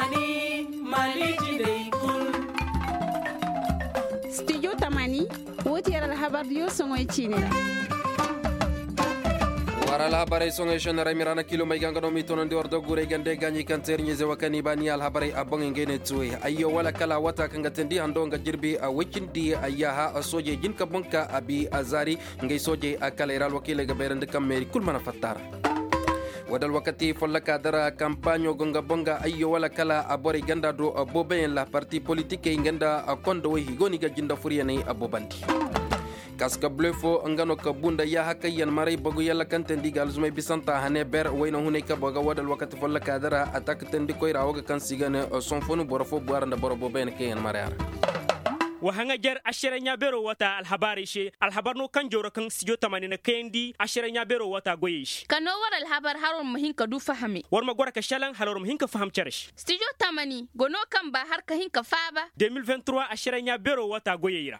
Tamani Mali jinay kul. Studio Tamani wotiyar alhabar yo songoy chinira. Wara alhabarai songoy shonara mirana kilo mai gangano mitono ndi wardo gure gande ganyi kanter nyeze wakani bani alhabarai abonge ngene tuwe ayyo wala kala wata kanga tendi hando nga jirbi a wikindi ayaha a soje jinka bonka abi azari ngay soje akala iral wakile gaberende kameri kulmana fatara wadal wakati follaka dara kampanyo gonga bonga ayyo wala kala abore ganda do aboben la parti politique ngenda akondo we higoni ga jinda furiyane abobandi kaska blefo ngano kabunda ya hakayan maray bagu yalla kanten digal zumay bisanta hane ber wayno hune ka baga wadal wakati follaka dara attaque tendi koyra waga kan sigane son fonu borofo buaranda borobo ben kayan marayara wahanga jar ashiranya bero wata alhabari she alhabarno kan joro kan sijo tamanina kendi ashiranya bero wata goyish kano war alhabar haron muhinka du fahami war magora ka shalan halor muhinka faham charish sijo tamani gono kan ba har ka hinka faba 2023 ashiranya bero wata goyira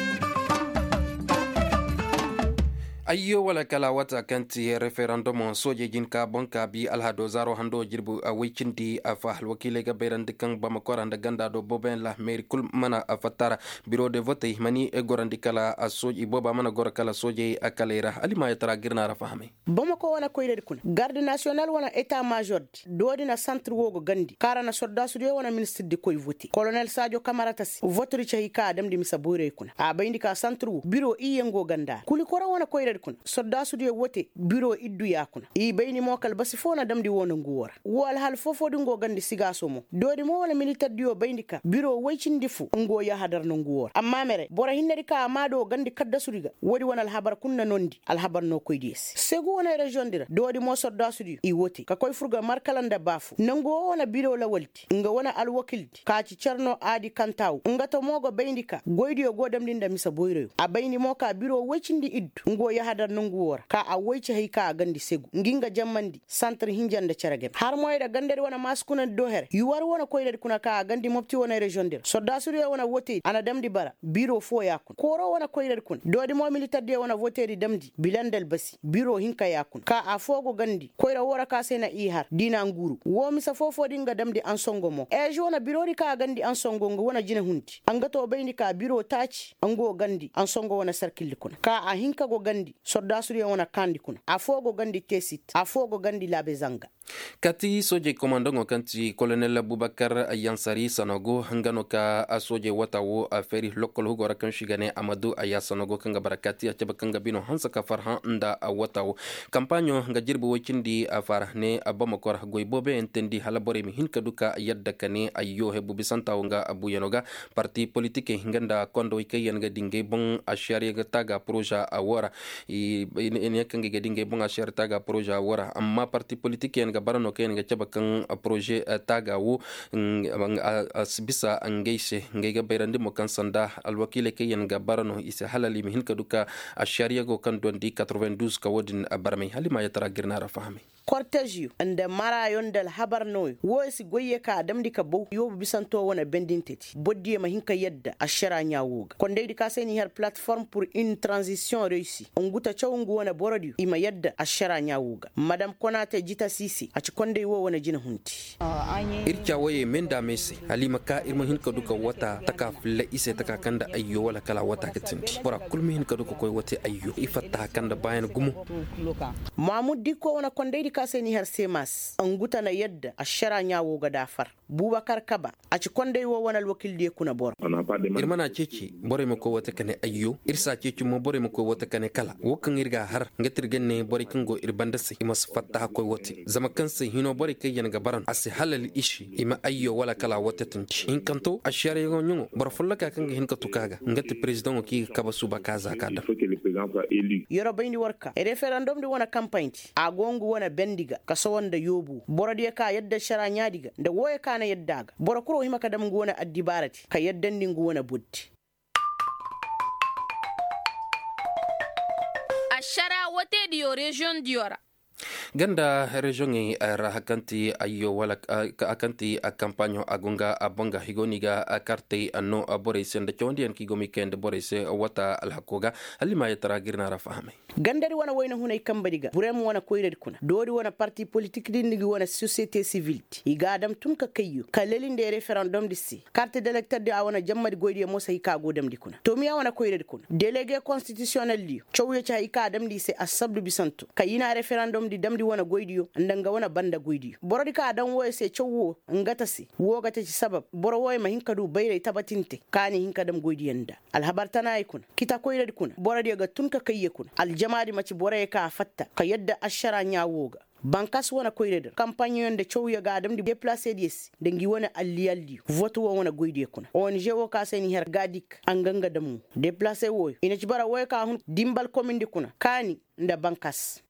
ayyo wala kala wata kanti referendum soje jinka bonka bi alhado zaro hando jirbu a wikindi a fahal wakile ga beirande kan bamakora nda ganda do boben la maire kul mana a fatara bureau de vote mani e gorandi kala a soje boba mana gora kala soje a kalera alima ya tara girna ra fahame bamako wana koyde kun garde national wana état major dodi na centre wogo gandi kara na soldat su wana ministre de koy vote colonel Sadio Camara tasi vote ri chahika adam di misabure kun a bayndi ka centre bureau iyengo ganda kuli kora wana koyde kun soldat su de wote bureau iddu yakuna i bayni mokal basi fona damdi wona nguwara wal hal fofo di ngo gandi sigaso mo dodi mo wala militaire dio bayndi ka bureau waycindi fu ngo ya hadar no nguwara amma mere bora hinnedi ka amado gandi kadda suriga wodi wona al habar kunna nondi al habar no koydes segu wona region dira dodi mo soldat su di i wote ka koy furga markalanda bafu nango wona bureau la walti nga wona al wakilti ka ci cerno adi kantaw nga to mogo bayndi ka goydi yo godam linda misa boyreyo a bayni mo ka bureau waycindi iddu ngo ya hadar nunguwar ka a waice haika a gandi segu nginga jammandi santar hinjan da charagem har moy da gandere wana maskuna doher yuwar wana koyde kuna ka a gandi mopti wana region der sodda suriya wana wote ana damdi bara biro fo yakun koro wana koyde kun dodi mo militaire de wana vote di damdi bilandel basi biro hinka yakun ka a fogo gandi koyra wora ka sena ihar dina nguru wo misa fofo dinga damdi an songo mo e jona biro ri ka gandi an songo ngo wana jina hunti angato bayni ka biro tachi ango gandi an songo wana sarkil kun ka a hinka go gandi sodda suriya wana kandi kuna afogo gandi tesit afogo gandi labe zanga kati soje komandongo kanti colonel Abubakar Ayansari sanogo hangano ka soje watawo aferi lokol hugora kan shigane Amadou Ayasanogo kanga barakati achaba kanga bino hansa ka farhan nda watawo kampanyo nga jirbu wikindi afarhne abamakor goibobe entendi halabore mi hinka duka yadda kane ayyo hebu bisanta nga abu yanoga parti politique nganda kondo ikayen ga dinge bon ashari ga taga proja awara ine kange ga dinge bon ashari taga proja awara amma parti politique ga barano ken ga chaba kan projet taga wo bisa angeise ngega bayrande mo kan sanda alwakile kayen ga barano isa halali mi hinka duka ashari go kan dondi 92 ka wodin barmay halima ya tara girna ra fahmi cortege ande mara yondal habar noy wosi goye ka damdi ka bow yobu bisanto wona bendinteti boddi ma hinka yedda ashara nyawuga kondeydi ka seni her plateforme pour une transition réussie onguta chawngu wona borodio ima yedda ashara nyawuga madame Konate Jita Sisi aci konde wo wona jina hunti ircha waye menda mesi halima ka irmo hinka duka wata taka fle ise taka kanda ayyo wala kala wata katindi bora kulmi hinka duka koy wote ayyo ifatta kanda bayan gumu Mahmoud Diko wona kondeydi ka seni her semas anguta na yedda ashara nyawo ga dafar Bubakar Kaba aci konde wo wona wakil de kuna bor irmana ceci bore mo ko wote kane ayyo irsa ceci mo bore mo ko wote kane kala wokan irga har ngatirgenne bore kango irbandase imas fatta koy wote zama kansa hino bore kay yan gabaran asi halal ishi ima ayyo wala kala wote tunci in kanto ashare go nyungo bor fulla ka kanga hin ka tukaga ngati president ki kaba suba kaza kada yoro bayni warka referendum di wona campagne agongu wona bendiga kaso wonda yobu borode ka yadda shara nyaadiga da woye kana yaddaga boro kuro hima kadam ngu wona addibarati ka yaddandi ngu wona buddi ashara wote di region diora ganda region ra hakanti ayo wala akanti a campagne agunga abonga higoniga karte anno bore sende chondi en kigomi kende bore se wata alhakoga alima yatara girna ra fahame gandari wana wayna hunay kambadiga burem wana koyred kuna dori wana parti politique dindigi wana société civile iga adam tun ka kayyo kalelinde referendum disi carte d'électeur de awana jammadi goydi mo sai ka godam dikuna to mi wana koyred kuna délégué constitutionnel li chowye cha ika adam di se asabdu bisanto kayina referendum di damdi wana goydiyo ndanga wana banda goydiyo borodi ka adam woy se chowo ngata si wogata ci sabab boro woy ma hinka du bayre tabatinte kani hinka dam goydiyanda al habartana ikuna kita koyred kuna borodi ga tun ka kayye kuna al jamaadi maci bore ka fatta ka yadda ashara nyawoga bankas wana koyred campagne yonde chowya ga adam di déplacer dies de ngi wona alli voto wona goyde kuna on jewo ka seni her gadik anganga damu déplacer woy ina ci bara woy ka hun dimbal commune di kuna kani nda bankas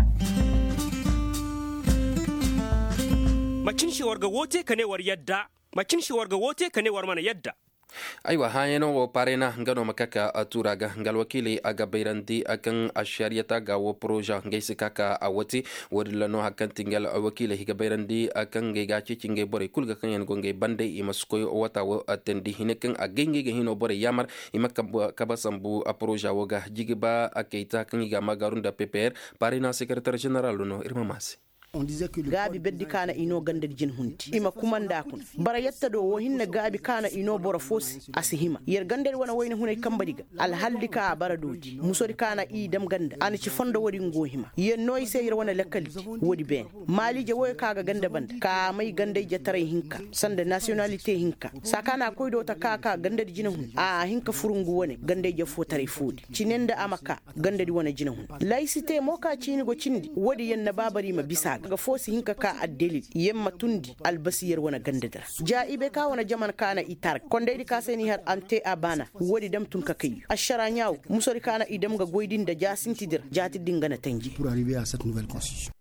macin shi warga wote kane war yadda macin shi warga wote kane war mana yadda aywa hayeno wo parena ngano makaka aturaga ngal wakili aga bayrandi akan ashariyata ga wo proja ngaysi kaka awati wodilano hakanti ngal wakili higa bayrandi akan ngega cicinge bore kulga kanyen gonge bande imaskoy wata wo atendi hineken agenge ge hino bore yamar imakaba kabasambu a proja woga jigiba akeita kanyiga magarunda PPR parena secrétaire général no irma masi gabi beddi kana ino gandal jin hunti ima kumanda kun bara yatta do wo hinna gabi kana ino bora fosi asihima yer gandal wana wayna hunay kambadiga al haldika bara doji musori kana i dam ganda an ci fondo wodi ngohima yen noy seyir wana lekkali wodi ben mali je woy kaga ganda band ka may gandai jatare hinka sande nationalité hinka sakana koydo ta kaka gandal jin hun a hinka furungu wone gandai je fotare fudi cinenda amaka gandal wana jin hun laicité moka cini go cindi wodi yen na babari ma bisa ga fosi hinka ka addeli yemma tundi albasiyar wana gandadara ja ibe ka wana jaman kana itar konde di ka seni har ante abana wodi dam tun ka kai ashara nyaaw musori kana idam ga goydin da jasintidir jati dingana tanji pour arriver à cette nouvelle constitution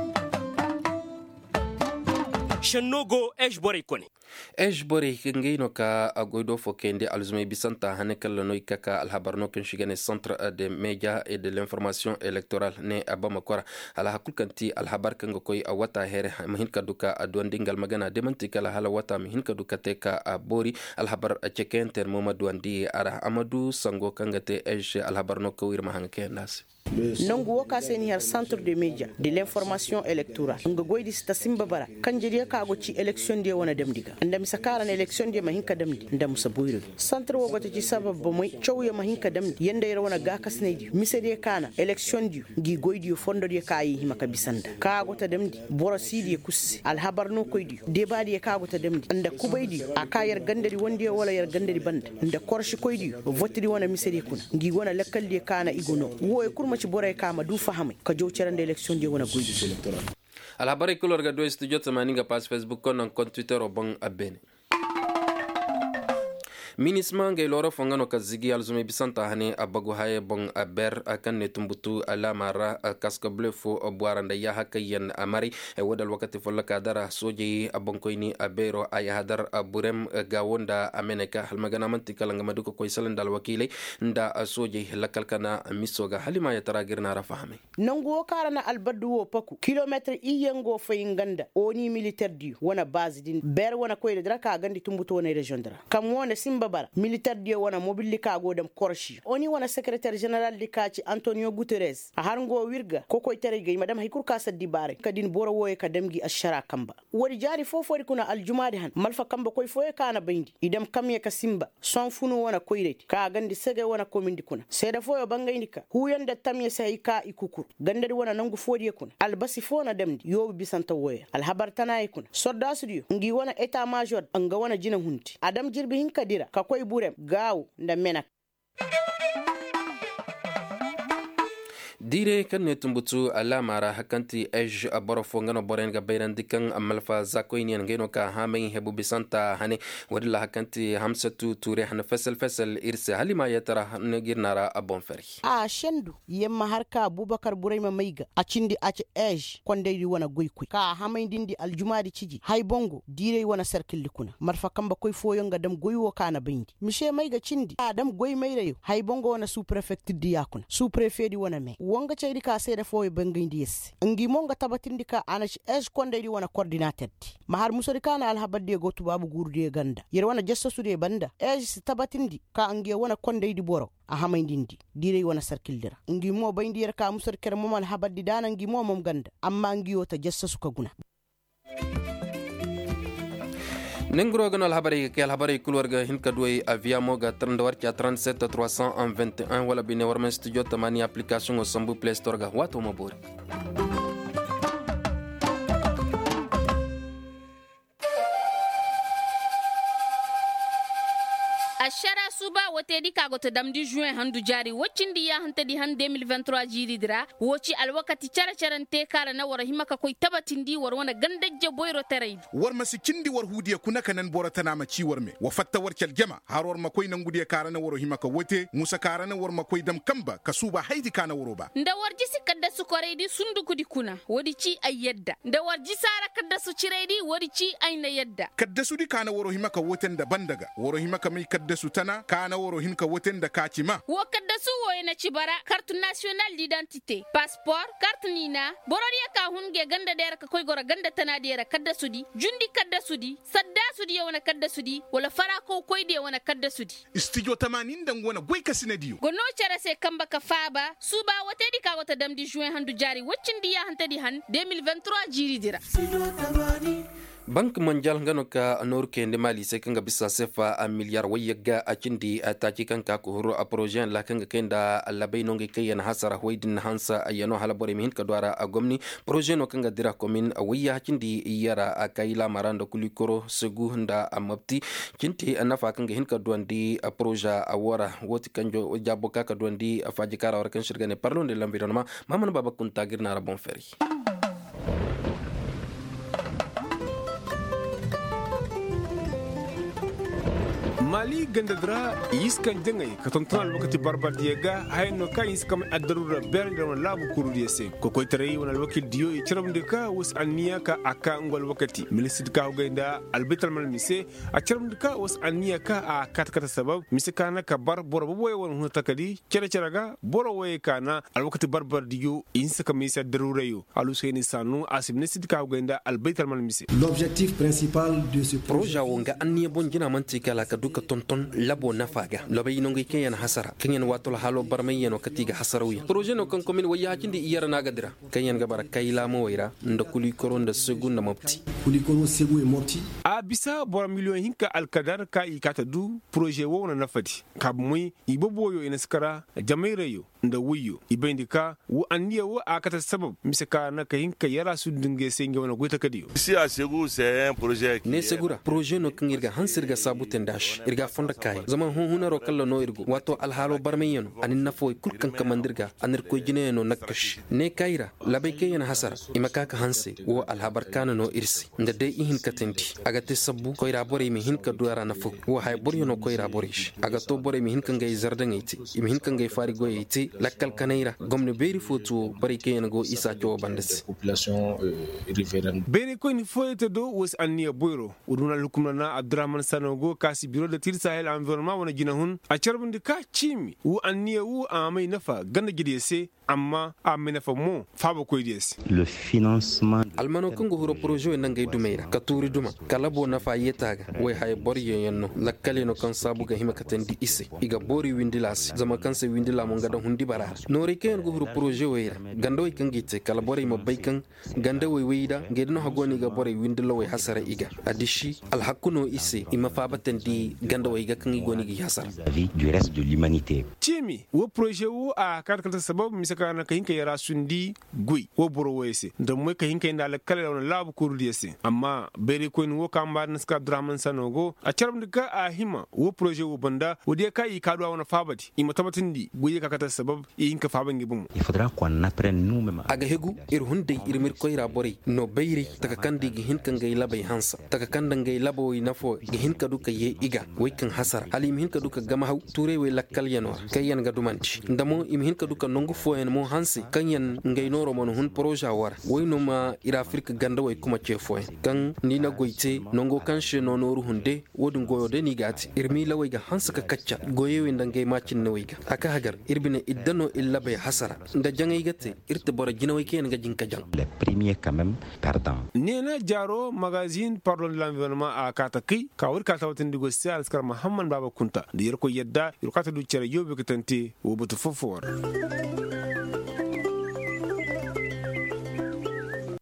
shannogo ejbore kone ejbore ngeyno ka agoydo fokende alzume bisanta hanekal noy kaka alhabarno ken shigane centre de médias et de l'information électorale ne abamakora ala hakulkanti alhabar kango koy awata here mahin kaduka adwandingal magana demanti kala hala wata mahin kaduka teka abori alhabar cheken termoma duandi ara amadou sango kangate ej alhabarno ko wirma hanke nas nangu woka seni har centre de médias de l'information électorale nga goydi sta simba bara kanjiriya ka go ci election de wona demdiga ndam sakaran election de mahinka demdi ndam sabuiro centre wogo ci sabab moy chowya mahinka demdi yende yero wona ga kasnedi misede kana election di gi goydi fondo de kayi himaka bisanda ka go ta demdi boro sidi kusse al habarno koydi debadi ka go ta demdi anda kubaydi akayar gandari wondi wala yar gandari band nda korshi koydi votri wona misede kuna gi wona lekkal de kana igono woy kurma ci bore kama du fahame ka jowcerande election de wona goydi ala bare kulor ga do studio tamaninga pas Facebook kon kon Twitter o bon abene minisma ngay loro fongano ka zigi alzume bisanta hane abagu haye bon aber akan ne tumbutu ala mara casque bleu fo boaranda ya hakayen amari e wodal wakati folla ka dara soje abonkoyni abero ay hadar burem gawonda ameneka halmagana manti kala ngamadu ko koy salendal wakile nda soje lakal kana misoga halima ya taragirna rafahame nango karana albaddu wo paku kilometre iyengo fayinganda oni militaire di wona base din ber wona koyde dara ka gandi tumbutu wona region dara kam wona simba bara militaire di wana mobile ka go dem korshi oni wana secrétaire général di kaci Antonio Guterres a harngo wirga koko tere gay madam hikur ka saddi bare kadin boro woye ka demgi ashara kamba wori jari fofori kuna aljumadi han malfa kamba koy foye kana bindi idam kamye ka simba son funu wana koyreti ka gandi sege wana komindi kuna seda foyo bangaindika huyanda tamye sai ka ikukur gandari wana nangu fodi kuna albasi fona demdi yobi bisanta woye alhabar tanay kuna soldasudio ngi wana état major anga wana jina hunti adam jirbi hinka dira ka koy burem gaaw nda menak dire kan ne tumbutu ala mara hakanti ej aborofo ngano borenga bayrandikan amalfa zakoyni ngeno ka hamay hebu bisanta hane wadilla hakanti hamsatu ture han fesel irse halima yatara ngirnara abon feri a shendu yemma harka Abubakar Burema Maiga a cindi ace ej konde di wana goykuy ka hamay dindi aljumadi ciji hay bongo dire wana circle likuna marfa kamba koy foyo ngadam goywo kana bindi mishe Maiga cindi adam goy mayreyo hay bongo wana sous préfecture di yakuna sous préfet di wana me wonga ceydi ka seeda foye bangindi yes ngi monga tabatindi ka anash konde di wana coordinated mahar musori kana alhabadde go tubabu gurde ganda yer wana jessa sude banda tabatindi ka ngi wana konde di boro a hamaydindi dire wana sarkildira ngi mo bayndi yer ka musori kere mo alhabaddi dana ngi mo mom ganda amma ngi yota jessa suka guna Nengrogan alhabari kulwarga hinka duay aviamoga 37 321 wala bine warmen studio tamani application o sambu Play Store ga wato mabori. ashara suba wote di kago to damdi juin handu jari wocindi ya hanta di han 2023 jiri dira woci alwakati cara carante kala na wara himaka koy tabatindi war wana gandajje boyro taray war masikindi war hudiya kuna kanan bora tana ma ci war me wa fatta war kel jama har war makoy nan gudiya kara na waro himaka wote musa kara na war makoy dam kamba kasuba haidi kana waro ba nda warji sikadda su koreydi sunduku di kuna wodi ci ay yedda nda warji sara kadda su cireydi wodi ci ay na yedda kadda su di kana waro himaka woten da bandaga waro himaka mai kadda su tana kana waro hinka woten da kacima wo kadda su woy na cibara carte nationale d'identité passeport carte nina bororiya ka hunge ganda dera ka koy gora ganda tana dera kadda su di jundi kadda su di sadda su di wana kadda su di wala fara ko koy de wana kadda su di studio 80 dangona goy kasina diyo gono cere se kamba ka faba suba wote di ka wata damdi juin handu jari woccindi ya hanta di han 2023 jiri dira Bank Mondial ngano ka norke nde mali se kanga bisa sefa a miliar wayaga a cindi a taki kanka ko horo a projet la kanga kenda labai nonge kayan hasara hoidin hansa ayano halabore min ka dwara a gomni projet no kanga dira komin a waya cindi yara a kaila maranda kulikoro segu handa a mapti cinti nafa kanga hin ka duandi a projet a wara woti kanjo jaboka ka duandi a fajikara war kan shirgane parlon de l'environnement mamana baba kunta girna ra bon feri mali gandadra yiskan jangay ka tontonal wakati barbadiega hayno ka yiskam adarura berde won labu kurudiyese ko koy tere won alwakil diyo e ciramde ka was aniya ka aka ngol wakati ministre ka gayda albital mal mise a ciramde ka was aniya ka a katkata sabab mise kana ka bar boro boy won hunta kadi ceraga boro way kana alwakati barbadiyo yiska mise darura yo aluseni sanu asib ministre ka gayda albital mal mise l'objectif principal de ce projet wonga aniya bon jina mantika la ka duka tonton labo nafaga lobe inongi kenyan hasara kenyan watol halo barmay yano katiga hasarawiya projet no kan komin waya kindi iyara nagadira kenyan gabara kayla mo wayra ndakuli koronda segunda mopti kuli koro segu e mopti a bisa bor million hinka alkadar ka ikata du projet wo na nafati kabmui iboboyo inaskara jamaireyo nda wuyo ibendika wo aniya wo akata sabab misaka na kahinka yara su dinge senge wana goita kadiyo ici à Ségou c'est un projet ne segura projet no kan irga hansirga sabuten dash irga fonda kai zaman hunhuna ro kallo no irgo wato alhalo barmayeno anin nafo kurkan kamandirga anir ko jine no nakash ne kaira labai kayen hasara imaka ka hanse wo alhabar kana no irsi nda dai ihin katenti aga te sabbu ko ira bore mi hin ka duara nafo wo hay bor yono ko ira borish aga to bore mi hin kan gay zardan iti mi hin kan gay fari go iti lakkal kanaira gomne beri foto bari kayen go isa to bandas population riveraine beri ko ni foyete do was anniya boyro uduna lukumna abdurrahman sanogo kasi biro de tir sahel environnement wana jina hun a charbindi ka chimi wu anniya wu amay nafa ganda gidese amma amay nafa mo faba ko idese le financement almano kungo huro projet nangay dumeira katuri duma kalabo nafa yetaga way hay boriye yenno lakkale no kan sabu ga hima katendi ise iga bori windilas zama kan se windila mo ngada hundi bara no reken go huro projet wayra gando way kan gite kala bori mo baykan ganda way wayda ngedno hagoni ga bori windilo way hasara iga adishi al hakuno ise ima faba tendi ganda way ga kan igoni gi hasara vie du reste de l'humanité chimi wo projet wo a karkata sabab misaka na kahinka yara sundi gui wo boro wese da moy kahinka inda la kala na labu kurudiyese amma bere ko ni wo kamba naska abdurrahman sanogo a charmdika a hima wo projet wo banda wo de kai kadwa wana fabati ima tabatindi guye kakata sabab hinka fabangi bum il faudra qu'on apprenne nous-mêmes aga hegu ir hunde ir mir koyra bori no bayri taka kandi gi hinka ngay labay hansa taka kanda ngay labo wi nafo gi hinka duka ye iga way kan hasara ali im hinka duka gama haw ture we lakkal yanor kayan ga dumanti ndamo im hinka duka nongu fo en mo hansi kanyan ngay noro mon hun proja war way no ma ira afrika ganda way kuma chefo kan ni na goite nongo kan she no noru hunde wodun goyo de ni gati irmi laway ga hansa ka kacca goyewe ndangay macin no wiga aka hagar irbine dano illa bai hasara da jangai gate irte bora jinawai ken ga jinka jang Les premiers quand même perdants. Nena Jaro magazine Parlons de l'environnement a Kataki kawir katawatin digo sial skar Muhammad Baba Kunta da yarko yadda yurkata du cere yobe katante wo butu fofor